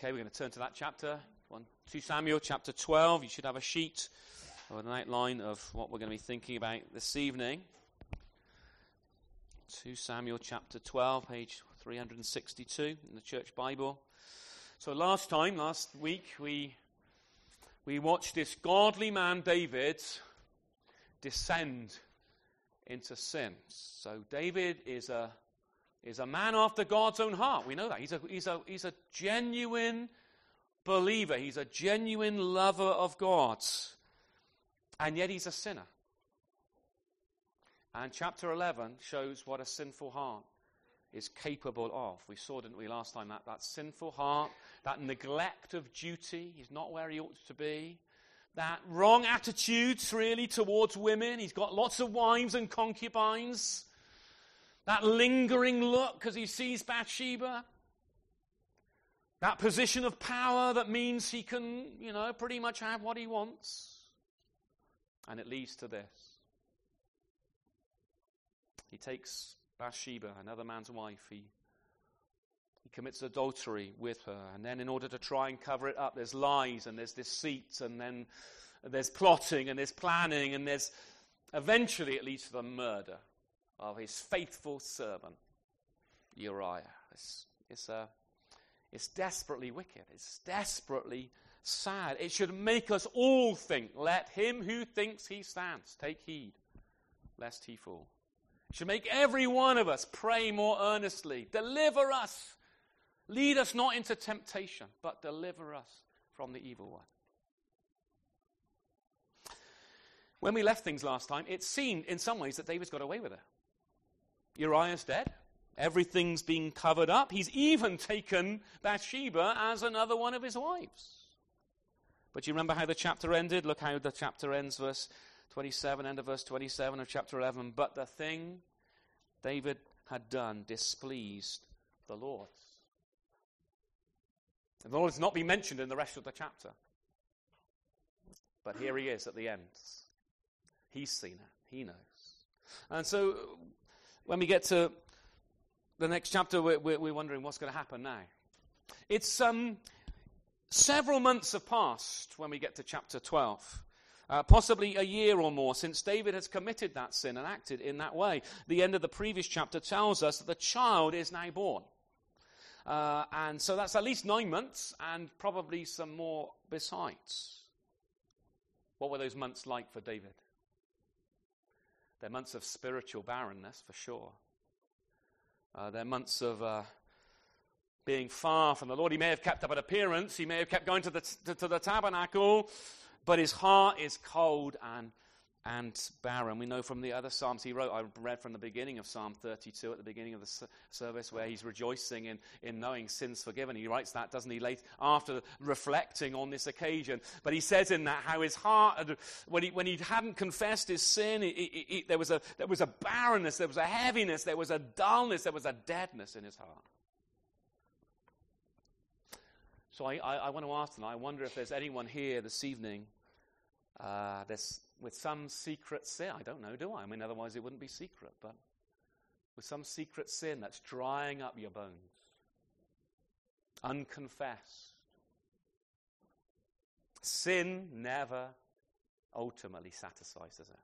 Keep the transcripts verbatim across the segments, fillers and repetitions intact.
Okay, we're going to turn to that chapter. One, Second Samuel chapter twelve. You should have a sheet or an outline of what we're going to be thinking about this evening. Second Samuel chapter twelve, page three hundred sixty-two in the Church Bible. So last time, last week, we we watched this godly man David descend into sin. So David is a is a man after God's own heart. We know that. He's a he's a he's a genuine believer. He's a genuine lover of God. And yet he's a sinner. And chapter eleven shows what a sinful heart is capable of. We saw, didn't we, last time, that, that sinful heart, that neglect of duty, he's not where he ought to be, that wrong attitudes, really, towards women. He's got lots of wives and concubines. That lingering look because he sees Bathsheba. That position of power that means he can, you know, pretty much have what he wants. And it leads to this. He takes Bathsheba, another man's wife. He, he commits adultery with her. And then in order to try and cover it up, there's lies and there's deceit and then there's plotting and there's planning and there's... Eventually it leads to the murder of his faithful servant, Uriah. It's, it's, uh, it's desperately wicked. It's desperately sad. It should make us all think, let him who thinks he stands take heed, lest he fall. It should make every one of us pray more earnestly. Deliver us. Lead us not into temptation, but deliver us from the evil one. When we left things last time, it seemed in some ways that David's got away with it. Uriah's dead. Everything's been covered up. He's even taken Bathsheba as another one of his wives. But you remember how the chapter ended? Look how the chapter ends, verse twenty-seven, end of verse twenty-seven of chapter eleven. But the thing David had done displeased the Lord. And the Lord has not been mentioned in the rest of the chapter. But here he is at the end. He's seen it. He knows. And so when we get to the next chapter, we're, we're wondering what's going to happen now. It's um, several months have passed when we get to chapter twelve. Uh, possibly a year or more since David has committed that sin and acted in that way. The end of the previous chapter tells us that the child is now born. Uh, and so that's at least nine months and probably some more besides. What were those months like for David? They're months of spiritual barrenness, for sure. Uh, they're months of uh, being far from the Lord. He may have kept up an appearance. He may have kept going to the, to, to the tabernacle. But his heart is cold and and barren. We know from the other Psalms he wrote, I read from the beginning of Psalm thirty-two at the beginning of the service where he's rejoicing in, in knowing sins forgiven. He writes that, doesn't he, late after reflecting on this occasion. But he says in that how his heart, when he when he hadn't confessed his sin, it, it, it, there was a there was a barrenness, there was a heaviness, there was a dullness, there was a deadness in his heart. So I, I, I want to ask them, I wonder if there's anyone here this evening uh, that's with some secret sin. I don't know, do I? I mean, otherwise it wouldn't be secret, but with some secret sin that's drying up your bones, unconfessed. Sin never ultimately satisfies, does it?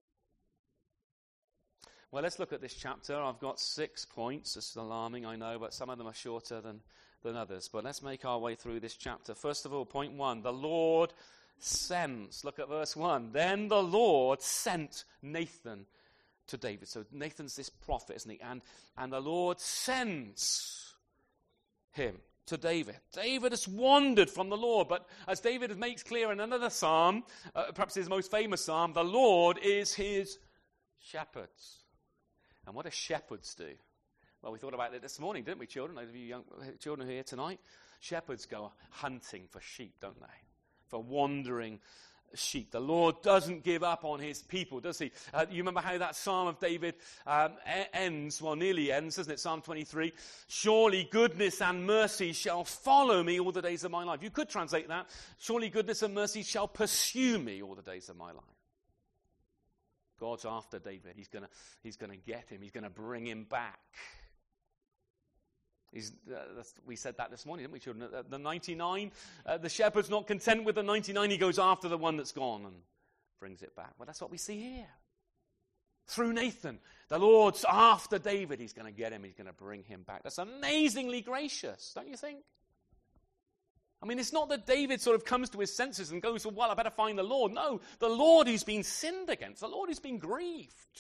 Well, let's look at this chapter. I've got six points. It's alarming, I know, but some of them are shorter than than others. But let's make our way through this chapter. First of all, point one, the Lord sends. Look at verse one. Then the Lord sent Nathan to David. So Nathan's this prophet, isn't he? And, and the Lord sends him to David. David has wandered from the Lord, but as David makes clear in another psalm, uh, perhaps his most famous psalm, the Lord is his shepherd. And what do shepherds do? Well, we thought about it this morning, didn't we, children? Those of you young children here tonight. Shepherds go hunting for sheep, don't they? For wandering sheep. The Lord doesn't give up on his people, does he? Uh, you remember how that Psalm of David um, ends, well, nearly ends, doesn't it? Psalm twenty-three. Surely goodness and mercy shall follow me all the days of my life. You could translate that. Surely goodness and mercy shall pursue me all the days of my life. God's after David. He's going to he's going to get him. He's going to bring him back. He's, uh, that's, we said that this morning, didn't we, children? Uh, the ninety-nine, uh, the shepherd's not content with the ninety-nine. He goes after the one that's gone and brings it back. Well, that's what we see here. Through Nathan, the Lord's after David. He's going to get him. He's going to bring him back. That's amazingly gracious, don't you think? I mean, it's not that David sort of comes to his senses and goes, well, I better find the Lord. No, the Lord who's been sinned against, the Lord who's been grieved,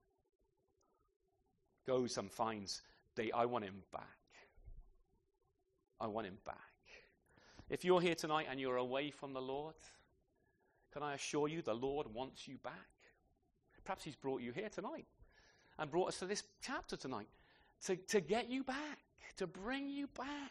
goes and finds David. I want him back. I want him back. If you're here tonight and you're away from the Lord, can I assure you the Lord wants you back? Perhaps he's brought you here tonight and brought us to this chapter tonight to, to get you back, to bring you back.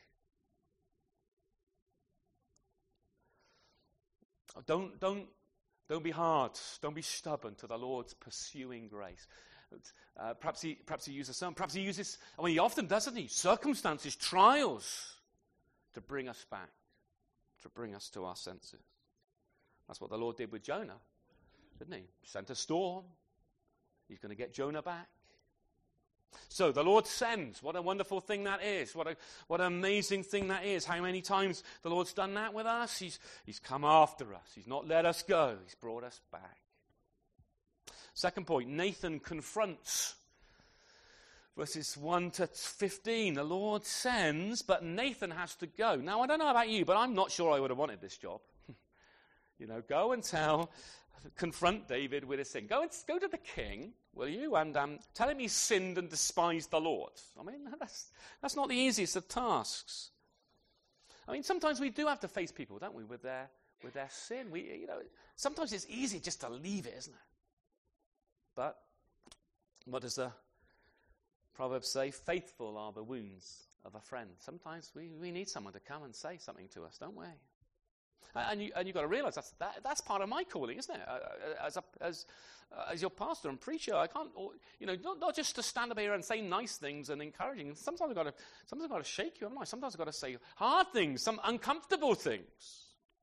Don't, don't, don't be hard. Don't be stubborn to the Lord's pursuing grace. Uh, perhaps he, perhaps he uses some. Perhaps he uses, I mean, he often does, doesn't he? Circumstances, trials, to bring us back, to bring us to our senses. That's what the Lord did with Jonah, didn't he? Sent a storm. He's going to get Jonah back. So the Lord sends. What a wonderful thing that is. What a what an amazing thing that is. How many times the Lord's done that with us? He's, he's come after us. He's not let us go. He's brought us back. Second point, Nathan confronts. Verses one to fifteen, the Lord sends, but Nathan has to go. Now, I don't know about you, but I'm not sure I would have wanted this job. You know, go and tell, confront David with his sin. Go and go to the king, will you, and um, tell him he's sinned and despised the Lord. I mean, that's that's not the easiest of tasks. I mean, sometimes we do have to face people, don't we, with their with their sin. We, you know, sometimes it's easy just to leave it, isn't it? But what does the Proverbs say? Faithful are the wounds of a friend. Sometimes we, we need someone to come and say something to us, don't we? And, you, and you've got to realize that's, that, that's part of my calling, isn't it? As, a, as, uh, as your pastor and preacher, I can't, you know, not, not just to stand up here and say nice things and encouraging. Sometimes I've got to, sometimes I've got to shake you, haven't I? Sometimes I've got to say hard things, some uncomfortable things.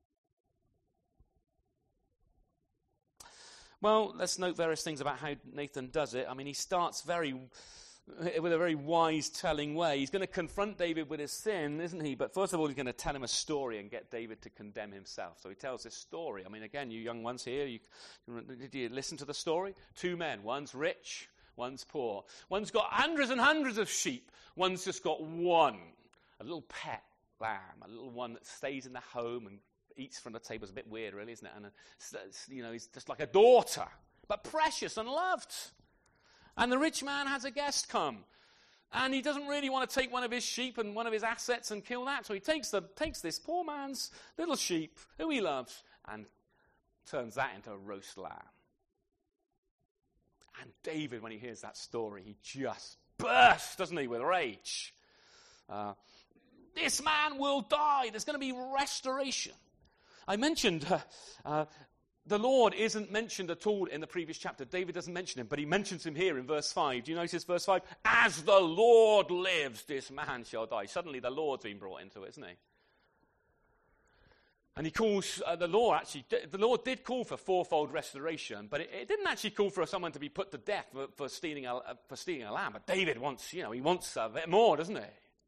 Well, let's note various things about how Nathan does it. I mean, he starts very with a very wise telling way. He's going to confront David with his sin, isn't he? But first of all, he's going to tell him a story and get David to condemn himself. So he tells this story. I mean, again, you young ones here, you, did you listen to the story? Two men, one's rich, one's poor. One's got hundreds and hundreds of sheep. One's just got one, a little pet lamb, a little one that stays in the home and eats from the table. It's a bit weird, really, isn't it? And, uh, you know, he's just like a daughter, but precious and loved. And the rich man has a guest come. And he doesn't really want to take one of his sheep and one of his assets and kill that. So he takes the takes this poor man's little sheep, who he loves, and turns that into a roast lamb. And David, when he hears that story, he just bursts, doesn't he, with rage. Uh, this man will die. There's going to be restoration. I mentioned uh, uh, the Lord isn't mentioned at all in the previous chapter. David doesn't mention him, but he mentions him here in verse five. Do you notice verse five? As the Lord lives, this man shall die. Suddenly the Lord's been brought into it, isn't he? And he calls, uh, the Lord actually, the Lord did call for fourfold restoration, but it, it didn't actually call for someone to be put to death for, for, stealing, a, for stealing a lamb. But David wants, you know, he wants a bit more, doesn't he?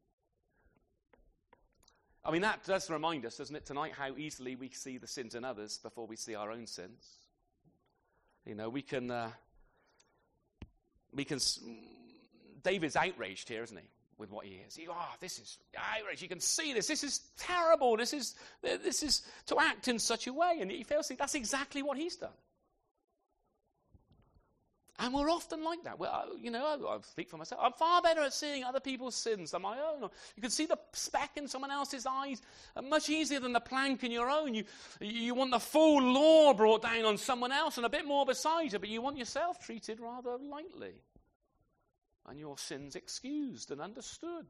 I mean, that does remind us, doesn't it, tonight, how easily we see the sins in others before we see our own sins. You know, we can, uh, we can, David's outraged here, isn't he, with what he hears. He, oh, this is outrage. You can see this. This is terrible. This is, this is to act in such a way. And he feels like that's exactly what he's done. And we're often like that. Well, you know, I, I speak for myself. I'm far better at seeing other people's sins than my own. You can see the speck in someone else's eyes much easier than the plank in your own. You, you want the full law brought down on someone else and a bit more besides it, but you want yourself treated rather lightly. And your sins excused and understood.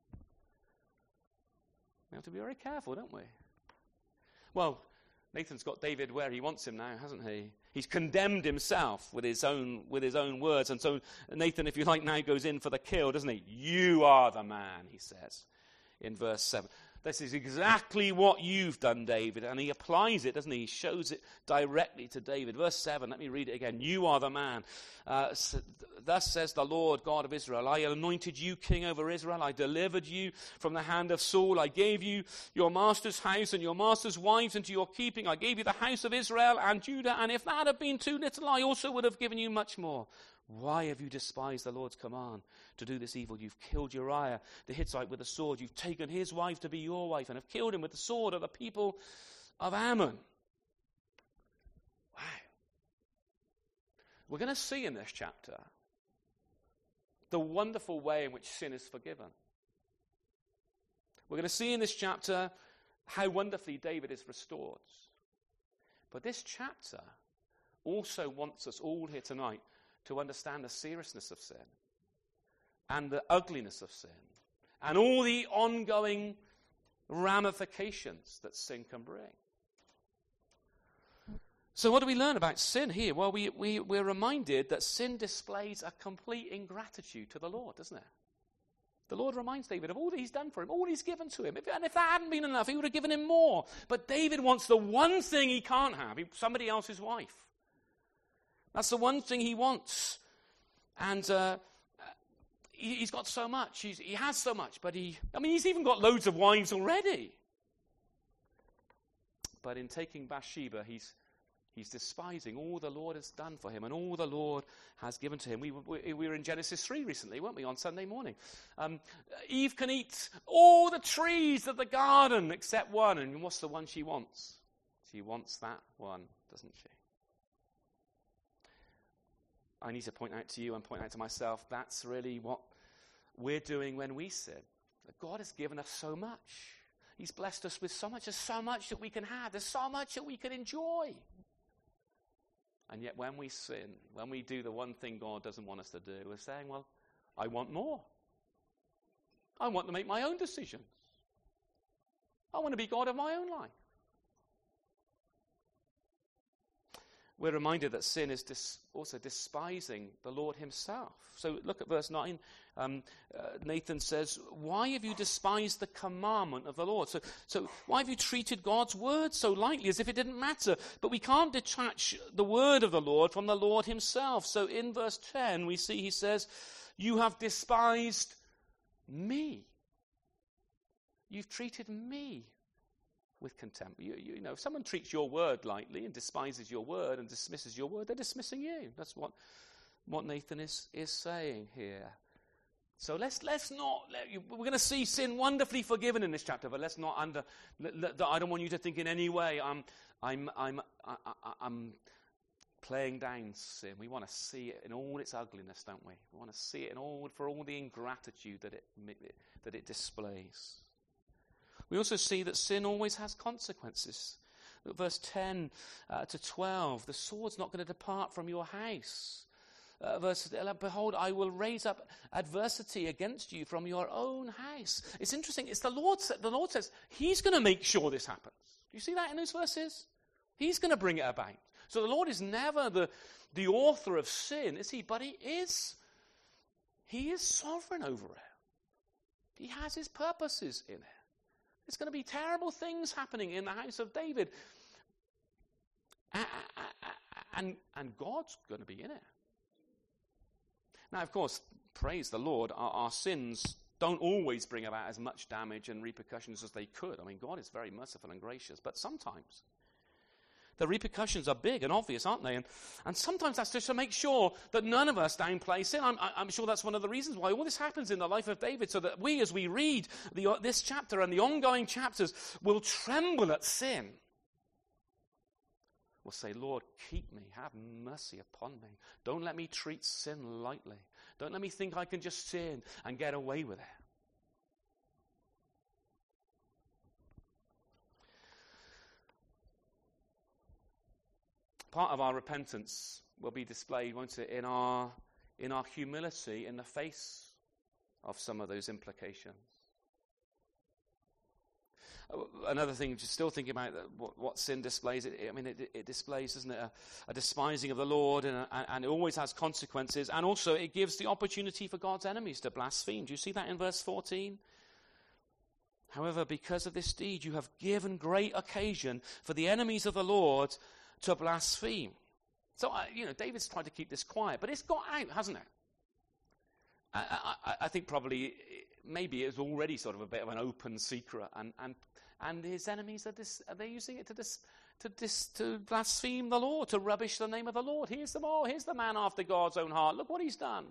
We have to be very careful, don't we? Well, Nathan's got David where he wants him now, hasn't he? He's condemned himself with his own with his own words. And so Nathan, if you like, now goes in for the kill, doesn't he? You are the man, he says in verse seven. This is exactly what you've done, David. And he applies it, doesn't he? He shows it directly to David. Verse seven, let me read it again. You are the man. Uh, Thus says the Lord God of Israel, I anointed you king over Israel. I delivered you from the hand of Saul. I gave you your master's house and your master's wives into your keeping. I gave you the house of Israel and Judah. And if that had been too little, I also would have given you much more. Why have you despised the Lord's command to do this evil? You've killed Uriah the Hittite with a sword. You've taken his wife to be your wife and have killed him with the sword of the people of Ammon. Wow. We're going to see in this chapter the wonderful way in which sin is forgiven. We're going to see in this chapter how wonderfully David is restored. But this chapter also wants us all here tonight to understand the seriousness of sin and the ugliness of sin and all the ongoing ramifications that sin can bring. So what do we learn about sin here? Well, we, we, we're reminded that sin displays a complete ingratitude to the Lord, doesn't it? The Lord reminds David of all that he's done for him, all he's given to him. If, and if that hadn't been enough, he would have given him more. But David wants the one thing he can't have, somebody else's wife. That's the one thing he wants. And uh, he, he's got so much. He's, he has so much. But he, I mean, he's even got loads of wives already. But in taking Bathsheba, he's, he's despising all the Lord has done for him and all the Lord has given to him. We, we, we were in Genesis three recently, weren't we, on Sunday morning? Um, Eve can eat all the trees of the garden except one. And what's the one she wants? She wants that one, doesn't she? I need to point out to you and point out to myself, that's really what we're doing when we sin. That God has given us so much. He's blessed us with so much. There's so much that we can have. There's so much that we can enjoy. And yet when we sin, when we do the one thing God doesn't want us to do, we're saying, well, I want more. I want to make my own decisions. I want to be God of my own life. We're reminded that sin is dis- also despising the Lord himself. So look at verse nine. Um, uh, Nathan says, why have you despised the commandment of the Lord? So, so why have you treated God's word so lightly as if it didn't matter? But we can't detach the word of the Lord from the Lord himself. So in verse ten we see he says, you have despised me. You've treated me with contempt. You, you, you know, if someone treats your word lightly and despises your word and dismisses your word, they're dismissing you. That's what, what Nathan is, is saying here. So let's let's not. Let you, we're going to see sin wonderfully forgiven in this chapter, but let's not under. Let, let, I don't want you to think in any way I'm I'm I'm I, I, I'm playing down sin. We want to see it in all its ugliness, don't we? We want to see it in all for all the ingratitude that it that it displays. We also see that sin always has consequences. Look, verse ten uh, to twelve, the sword's not going to depart from your house. Uh, verse eleven, behold, I will raise up adversity against you from your own house. It's interesting. It's the Lord. The Lord says he's going to make sure this happens. Do you see that in those verses? He's going to bring it about. So the Lord is never the, the author of sin, is he? But he is. He is sovereign over it. He has his purposes in it. There's going to be terrible things happening in the house of David. And, and God's going to be in it. Now, of course, praise the Lord, our, our sins don't always bring about as much damage and repercussions as they could. I mean, God is very merciful and gracious, but sometimes the repercussions are big and obvious, aren't they? And, and sometimes that's just to make sure that none of us downplay sin. I'm, I'm sure that's one of the reasons why all this happens in the life of David, so that we, as we read the, this chapter and the ongoing chapters, will tremble at sin. We'll say, Lord, keep me, have mercy upon me. Don't let me treat sin lightly. Don't let me think I can just sin and get away with it. Part of our repentance will be displayed, won't it, in our, in our humility in the face of some of those implications. Another thing, just still thinking about what, what sin displays, it, I mean, it, it displays, doesn't it, a, a despising of the Lord, and, a, and it always has consequences, and also it gives the opportunity for God's enemies to blaspheme. Do you see that in verse fourteen? However, because of this deed, you have given great occasion for the enemies of the Lord to blaspheme. So, uh, you know, David's tried to keep this quiet, but it's got out, hasn't it? I, I, I think probably, maybe it's already sort of a bit of an open secret, and and, and his enemies are dis, are they using it to dis, to dis, to blaspheme the Lord, to rubbish the name of the Lord. Here's them all. Here's the man after God's own heart. Look what he's done.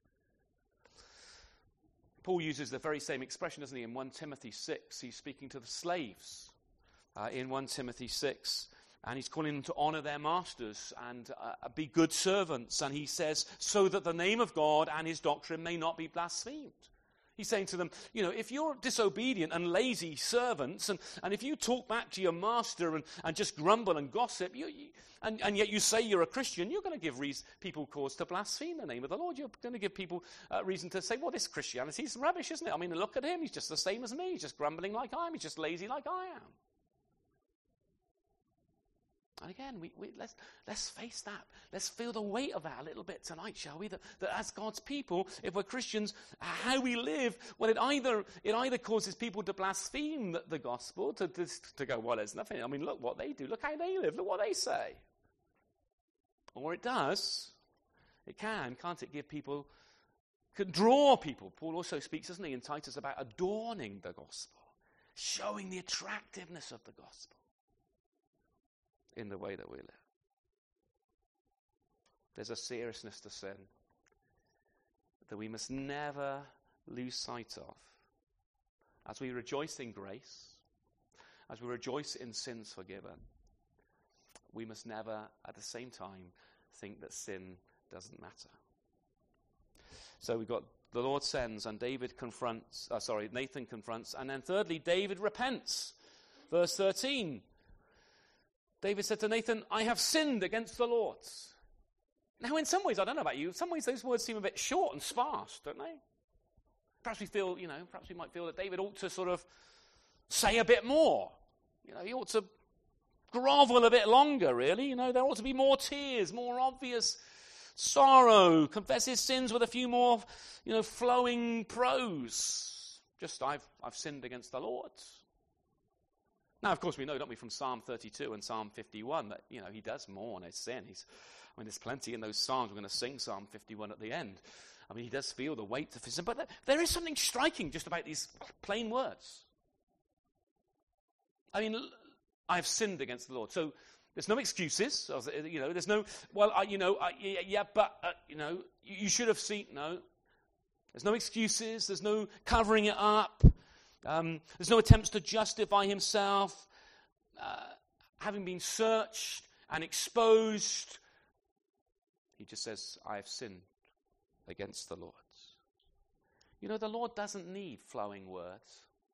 Paul uses the very same expression, doesn't he? In First Timothy six, he's speaking to the slaves uh, in First Timothy six, and he's calling them to honor their masters and uh, be good servants. And he says, so that the name of God and his doctrine may not be blasphemed. He's saying to them, you know, if you're disobedient and lazy servants, and, and if you talk back to your master and, and just grumble and gossip, you, you, and, and yet you say you're a Christian, you're going to give reason, people cause to blaspheme the name of the Lord. You're going to give people uh, reason to say, well, this Christianity is rubbish, isn't it? I mean, look at him. He's just the same as me. He's just grumbling like I am. He's just lazy like I am. And again, we, we, let's, let's face that. Let's feel the weight of that a little bit tonight, shall we? That, that as God's people, if we're Christians, how we live, well, it either it either causes people to blaspheme the, the gospel, to, to, to go, well, there's nothing. I mean, look what they do. Look how they live. Look what they say. Or it does. It can, can't it, give people, can draw people. Paul also speaks, doesn't he, in Titus about adorning the gospel, showing the attractiveness of the gospel in the way that we live. There's a seriousness to sin that we must never lose sight of. As we rejoice in grace, as we rejoice in sins forgiven, we must never, at the same time, think that sin doesn't matter. So we've got the Lord sends, and David confronts, uh, sorry, Nathan confronts, and then thirdly, David repents. Verse thirteen. David said to Nathan, I have sinned against the Lord. Now, in some ways, I don't know about you, in some ways those words seem a bit short and sparse, don't they? Perhaps we feel, you know, perhaps we might feel that David ought to sort of say a bit more. You know, he ought to grovel a bit longer, really. You know, there ought to be more tears, more obvious sorrow, confess his sins with a few more, you know, flowing prose. Just, I've, I've sinned against the Lord. Now, of course, we know, don't we, from Psalm thirty-two and Psalm fifty-one that, you know, he does mourn his sin. He's, I mean, there's plenty in those Psalms. We're going to sing Psalm fifty-one at the end. I mean, he does feel the weight of his sin. But there is something striking just about these plain words. I mean, I've sinned against the Lord. So there's no excuses. You know, there's no, well, I, you know, I, yeah, but, uh, you know, you, you should have seen. No. There's no excuses. There's no covering it up. Um, there's no attempts to justify himself. Uh, having been searched and exposed, he just says, I have sinned against the Lord. You know, the Lord doesn't need flowing words.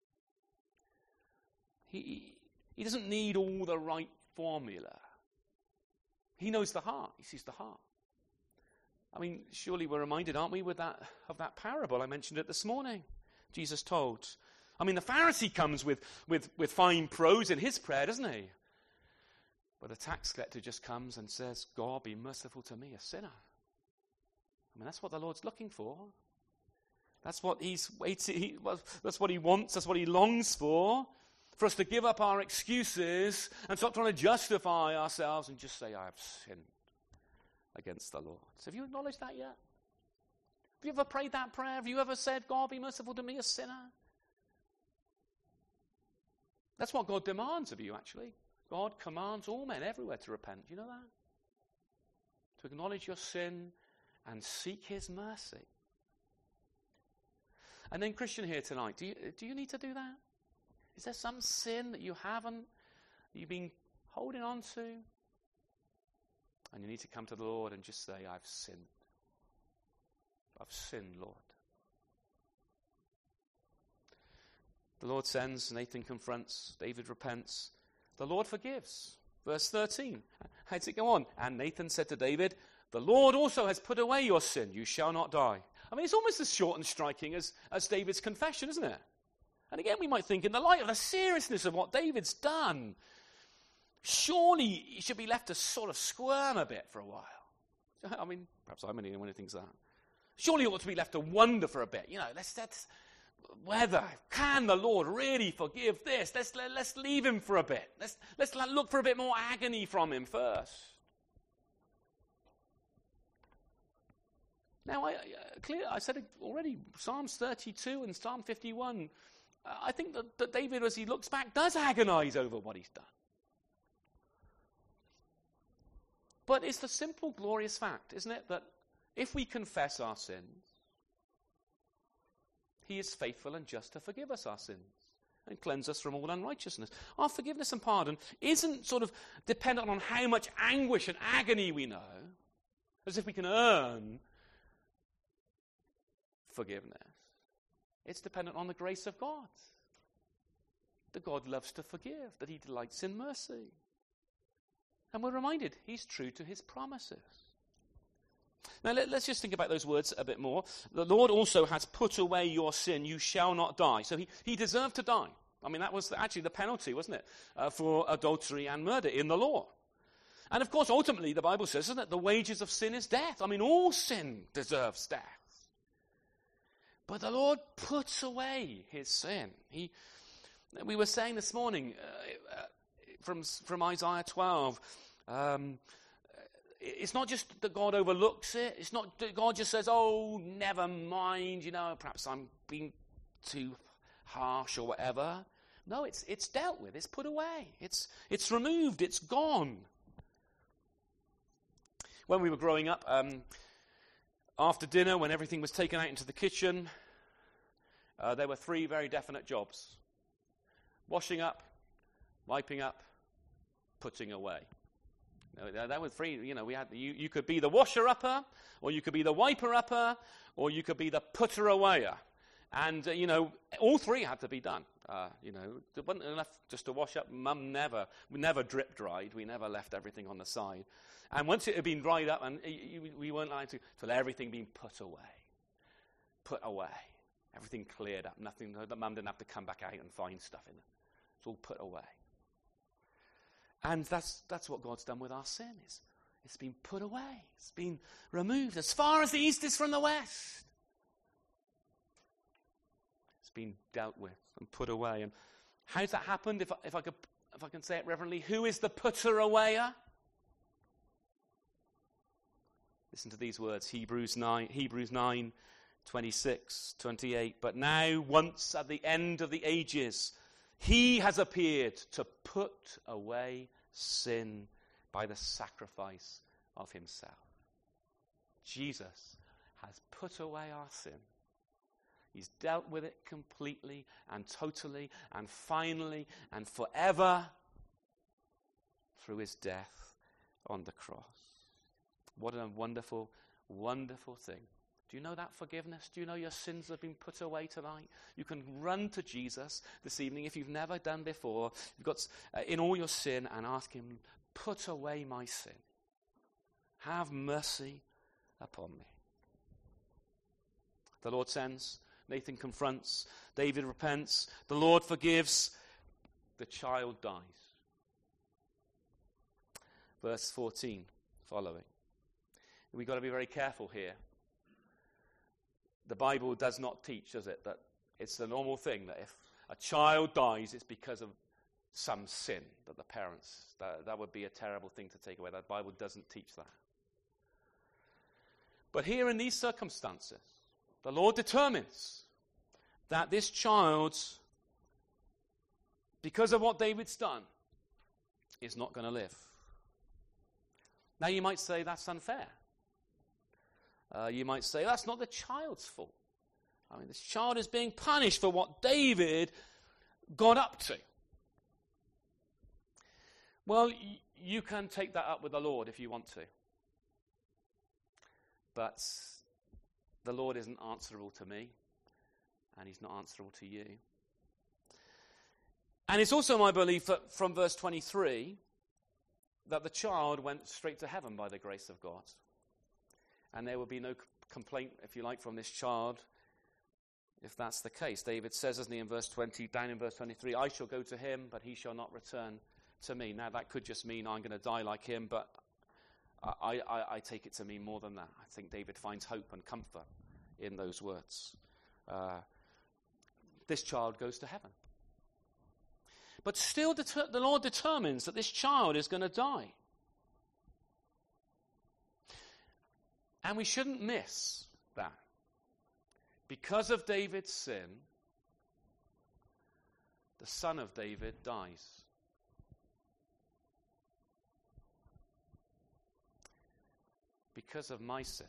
He, he doesn't need all the right formula. He knows the heart. He sees the heart. I mean, surely we're reminded, aren't we, with that of that parable I mentioned it this morning. Jesus told. I mean, the Pharisee comes with, with, with fine prose in his prayer, doesn't he? But the tax collector just comes and says, God, be merciful to me, a sinner. I mean, that's what the Lord's looking for. That's what he's waiting. He, that's what he wants. That's what he longs for. For us to give up our excuses and stop trying to justify ourselves and just say, I have sinned against the Lord. So have you acknowledged that yet? Have you ever prayed that prayer? Have you ever said, God, be merciful to me, a sinner? That's what God demands of you, actually. God commands all men everywhere to repent. Do you know that? To acknowledge your sin and seek his mercy. And then, Christian here tonight, do you, do you need to do that? Is there some sin that you haven't, that you've been holding on to? And you need to come to the Lord and just say, I've sinned. I've sinned, Lord. The Lord sends, Nathan confronts, David repents. The Lord forgives. Verse thirteen. How does it go on? And Nathan said to David, the Lord also has put away your sin. You shall not die. I mean, it's almost as short and striking as, as David's confession, isn't it? And again, we might think, in the light of the seriousness of what David's done, surely he should be left to sort of squirm a bit for a while. I mean, perhaps I'm the only one who thinks that. Surely he ought to be left to wonder for a bit. You know, let's, let's whether, can the Lord really forgive this? Let's, let, let's leave him for a bit. Let's, let's look for a bit more agony from him first. Now, I, I, clear, I said it already, Psalms thirty-two and Psalm fifty-one, uh, I think that, that David, as he looks back, does agonize over what he's done. But it's the simple, glorious fact, isn't it, that if we confess our sins, he is faithful and just to forgive us our sins and cleanse us from all unrighteousness. Our forgiveness and pardon isn't sort of dependent on how much anguish and agony we know, as if we can earn forgiveness. It's dependent on the grace of God. That God loves to forgive, that he delights in mercy. And we're reminded he's true to his promises. Now let, let's just think about those words a bit more. The Lord also has put away your sin. You shall not die. So he, he deserved to die. I mean, that was actually the penalty, wasn't it, uh, for adultery and murder in the law. And of course, ultimately, the Bible says, isn't it, the wages of sin is death. I mean, all sin deserves death. But the Lord puts away his sin. He, we were saying this morning uh, uh, from, from Isaiah twelve, um, it's not just that God overlooks it. It's not that God just says, oh, never mind, you know, perhaps I'm being too harsh or whatever. No, it's it's dealt with. It's put away. It's it's removed. It's gone. When we were growing up, um, after dinner, when everything was taken out into the kitchen, uh, there were three very definite jobs. Washing up, wiping up, putting away. No, that was free. You know, we had you, you could be the washer-upper, or you could be the wiper-upper, or you could be the putter-awayer. And, uh, you know, all three had to be done. Uh, you know, it wasn't enough just to wash up. Mum never, we never drip-dried. We never left everything on the side. And once it had been dried up, and we weren't allowed to, to let everything being put away. Put away. Everything cleared up. Nothing, that Mum didn't have to come back out and find stuff in it. It's all put away. And that's that's what God's done with our sin. It's, it's been put away. It's been removed as far as the east is from the west. It's been dealt with and put away. And how's that happened? If I, if I could, if I can say it reverently, who is the putter-awayer? Listen to these words, Hebrews nine, Hebrews nine, twenty-six, twenty-eight. But now, once at the end of the ages, he has appeared to put away sin by the sacrifice of himself. Jesus has put away our sin. He's dealt with it completely and totally and finally and forever through his death on the cross. What a wonderful, wonderful thing. Do you know that forgiveness? Do you know your sins have been put away tonight? You can run to Jesus this evening if you've never done before. You've got uh, in all your sin and ask him, put away my sin. Have mercy upon me. The Lord sends, Nathan confronts, David repents, the Lord forgives, the child dies. Verse fourteen following. We've got to be very careful here. The Bible does not teach, does it, that it's the normal thing that if a child dies, it's because of some sin that the parents, that, that would be a terrible thing to take away. The Bible doesn't teach that. But here in these circumstances, the Lord determines that this child, because of what David's done, is not going to live. Now you might say that's unfair. Uh, you might say, that's not the child's fault. I mean, this child is being punished for what David got up to. Well, y- you can take that up with the Lord if you want to. But the Lord isn't answerable to me, and he's not answerable to you. And it's also my belief that from verse twenty-three, that the child went straight to heaven by the grace of God. And there will be no complaint, if you like, from this child if that's the case. David says, isn't he, in verse twenty, down in verse twenty-three, I shall go to him, but he shall not return to me. Now, that could just mean I'm going to die like him, but I, I, I take it to mean more than that. I think David finds hope and comfort in those words. Uh, this child goes to heaven. But still, deter- the Lord determines that this child is going to die. And we shouldn't miss that. Because of David's sin, the son of David dies. Because of my sin,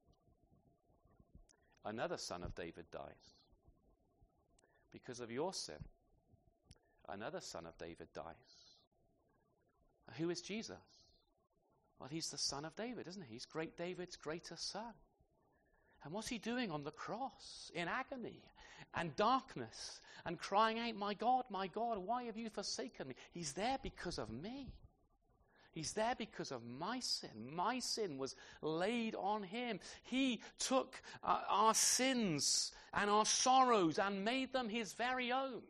another son of David dies. Because of your sin, another son of David dies. Who is Jesus? Well, he's the son of David, isn't he? He's great David's greater son. And what's he doing on the cross? In agony and darkness and crying out, my God, my God, why have you forsaken me? He's there because of me. He's there because of my sin. My sin was laid on him. He took uh, our sins and our sorrows and made them his very own.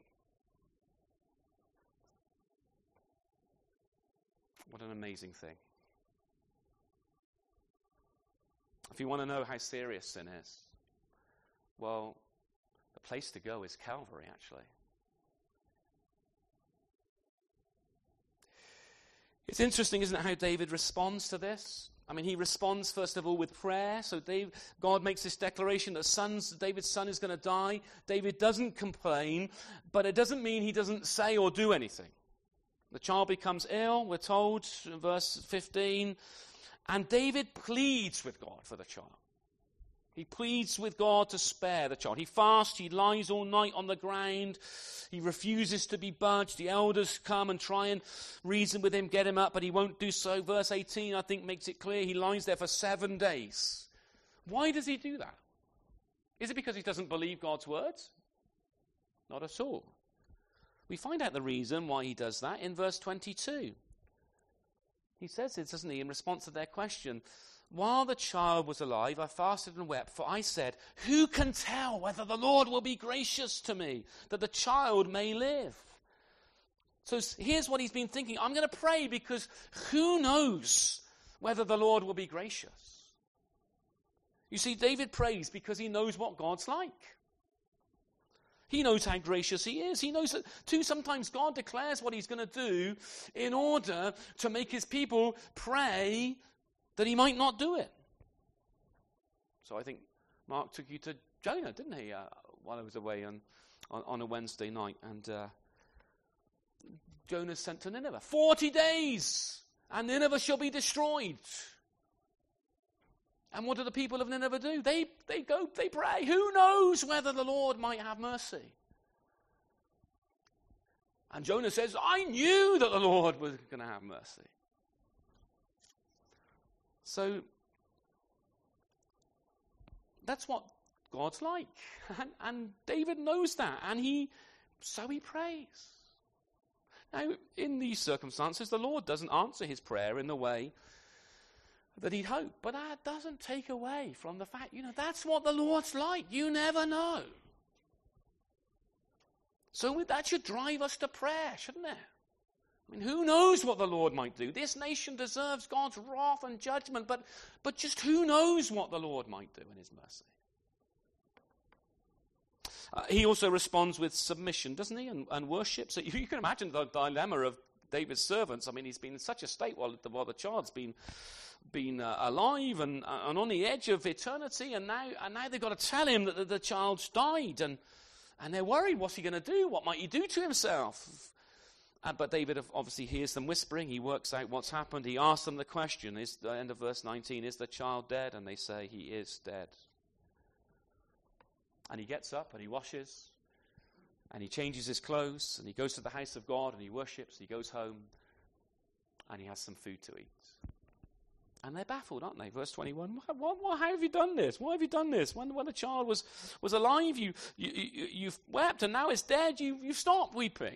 What an amazing thing. If you want to know how serious sin is, well, the place to go is Calvary, actually. It's interesting, isn't it, how David responds to this? I mean, he responds, first of all, with prayer. So Dave, God makes this declaration that sons, David's son is going to die. David doesn't complain, but it doesn't mean he doesn't say or do anything. The child becomes ill, we're told, in verse fifteen, and David pleads with God for the child. He pleads with God to spare the child. He fasts, he lies all night on the ground, he refuses to be budged. The elders come and try and reason with him, get him up, but he won't do so. Verse eighteen, I think, makes it clear. He lies there for seven days. Why does he do that? Is it because he doesn't believe God's words? Not at all. We find out the reason why he does that in verse twenty-two. He says it, doesn't he, in response to their question. While the child was alive, I fasted and wept, for I said, who can tell whether the Lord will be gracious to me, that the child may live? So here's what he's been thinking. I'm going to pray because who knows whether the Lord will be gracious? You see, David prays because he knows what God's like. He knows how gracious he is. He knows that, too, sometimes God declares what he's going to do in order to make his people pray that he might not do it. So I think Mark took you to Jonah, didn't he, uh, while I was away on, on, on a Wednesday night. And uh, Jonah's sent to Nineveh. Forty days, and Nineveh shall be destroyed. And what do the people of Nineveh do? They, they go, they pray. Who knows whether the Lord might have mercy? And Jonah says, I knew that the Lord was going to have mercy. So, that's what God's like. And, and David knows that. And he, so he prays. Now, in these circumstances, the Lord doesn't answer his prayer in the way that he'd hoped. But that doesn't take away from the fact, you know, that's what the Lord's like. You never know. So that should drive us to prayer, shouldn't it? I mean, who knows what the Lord might do? This nation deserves God's wrath and judgment, but, but just who knows what the Lord might do in his mercy? Uh, he also responds with submission, doesn't he, and, and worship. So you, you can imagine the dilemma of David's servants. I mean, he's been in such a state while the, while the child's been been uh, alive and, uh, and on the edge of eternity, and now and now they've got to tell him that the, the child's died, and and they're worried. What's he going to do? What might he do to himself? Uh, but David obviously hears them whispering. He works out what's happened. He asks them the question, is the end of verse nineteen, is the child dead? And they say, he is dead. And he gets up and he washes, and he changes his clothes, and he goes to the house of God, and he worships, he goes home, and he has some food to eat. And they're baffled, aren't they? Verse twenty-one, what, what, what, how have you done this? Why have you done this? When, when the child was, was alive, you, you, you, you've wept, and now it's dead, you, you've stopped weeping.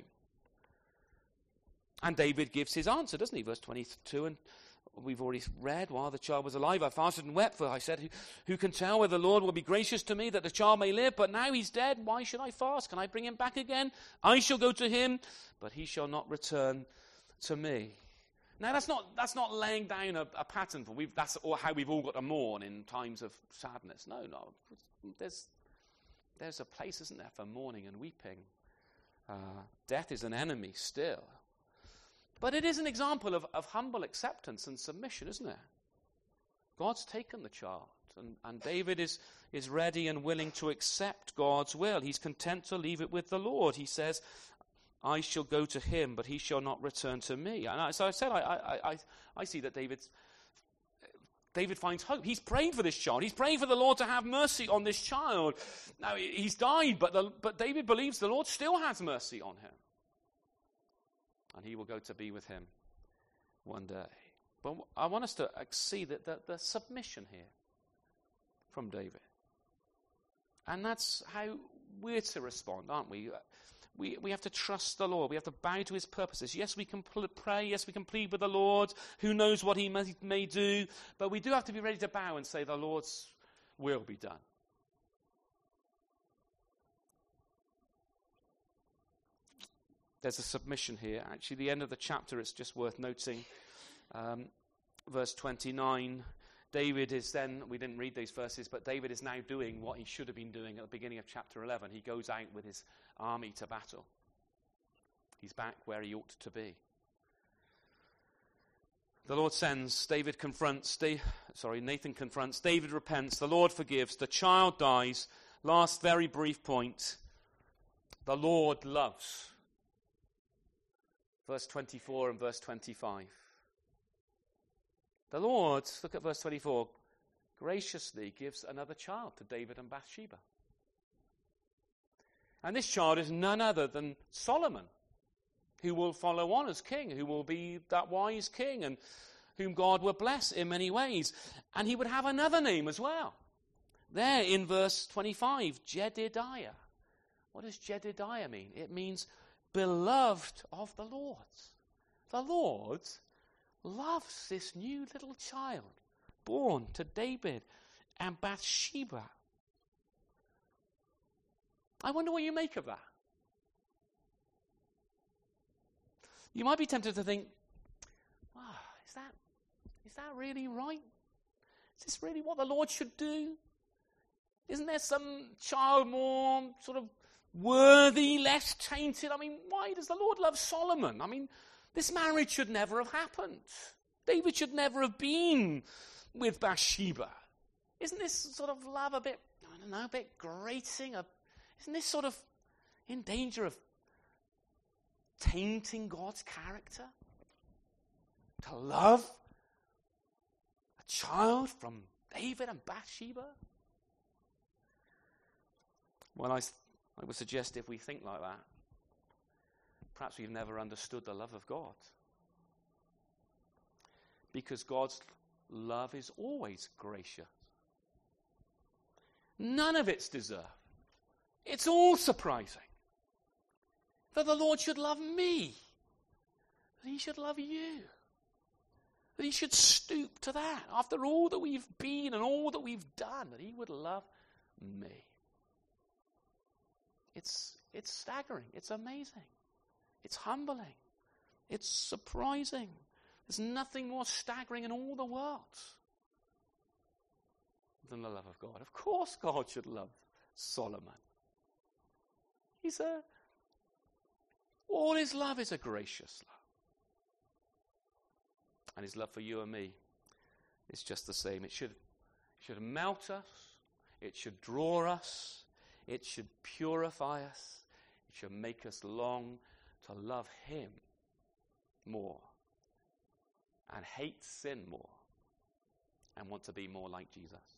And David gives his answer, doesn't he? Verse twenty-two, and we've already read, while the child was alive, I fasted and wept, for I said, who, who can tell whether the Lord will be gracious to me, that the child may live? But now he's dead, why should I fast? Can I bring him back again? I shall go to him, but he shall not return to me. Now, that's not that's not laying down a, a pattern for we've, that's how we've all got to mourn in times of sadness. No, no. There's there's a place, isn't there, for mourning and weeping. Uh, death is an enemy still. But it is an example of, of humble acceptance and submission, isn't it? God's taken the child, and, and David is, is ready and willing to accept God's will. He's content to leave it with the Lord. He says, I shall go to him, but he shall not return to me. And I, so I said, I, I, I, I see that David's, David finds hope. He's praying for this child. He's praying for the Lord to have mercy on this child. Now, he's died, but, the, but David believes the Lord still has mercy on him. And he will go to be with him one day. But I want us to see that the, the submission here from David. And that's how we're to respond, aren't we? We, we have to trust the Lord. We have to bow to his purposes. Yes, we can pl- pray. Yes, we can plead with the Lord. Who knows what he may, may do. But we do have to be ready to bow and say the Lord's will be done. There's a submission here. Actually, the end of the chapter, it's just worth noting. Um, verse twenty-nine, David is then, we didn't read these verses, but David is now doing what he should have been doing at the beginning of chapter eleven. He goes out with his army to battle. He's back where he ought to be. The Lord sends, David confronts, da- sorry, Nathan confronts, David repents, the Lord forgives, the child dies. Last very brief point, the Lord loves. Verse twenty-four and verse twenty-five. The Lord, look at verse twenty-four, graciously gives another child to David and Bathsheba. And this child is none other than Solomon, who will follow on as king, who will be that wise king, and whom God will bless in many ways. And he would have another name as well. There in verse twenty-five, Jedidiah. What does Jedidiah mean? It means beloved of the Lord. The Lord loves this new little child born to David and Bathsheba. I wonder what you make of that. You might be tempted to think, wow, is that, is that really right? Is this really what the Lord should do? Isn't there some child more sort of worthy, less tainted? I mean, why does the Lord love Solomon? I mean, this marriage should never have happened. David should never have been with Bathsheba. Isn't this sort of love a bit, I don't know, a bit grating? A, isn't this sort of in danger of tainting God's character? To love a child from David and Bathsheba? Well, I, I would suggest if we think like that, perhaps we've never understood the love of God. Because God's love is always gracious. None of it's deserved. It's all surprising. That the Lord should love me. That he should love you. That he should stoop to that. After all that we've been and all that we've done, that he would love me. It's, it's staggering. It's amazing. It's humbling. It's surprising. There's nothing more staggering in all the world than the love of God. Of course God should love Solomon. He's a, all his love is a gracious love. And his love for you and me is just the same. It should, should melt us. It should draw us. It should purify us. It should make us long to love him more and hate sin more and want to be more like Jesus.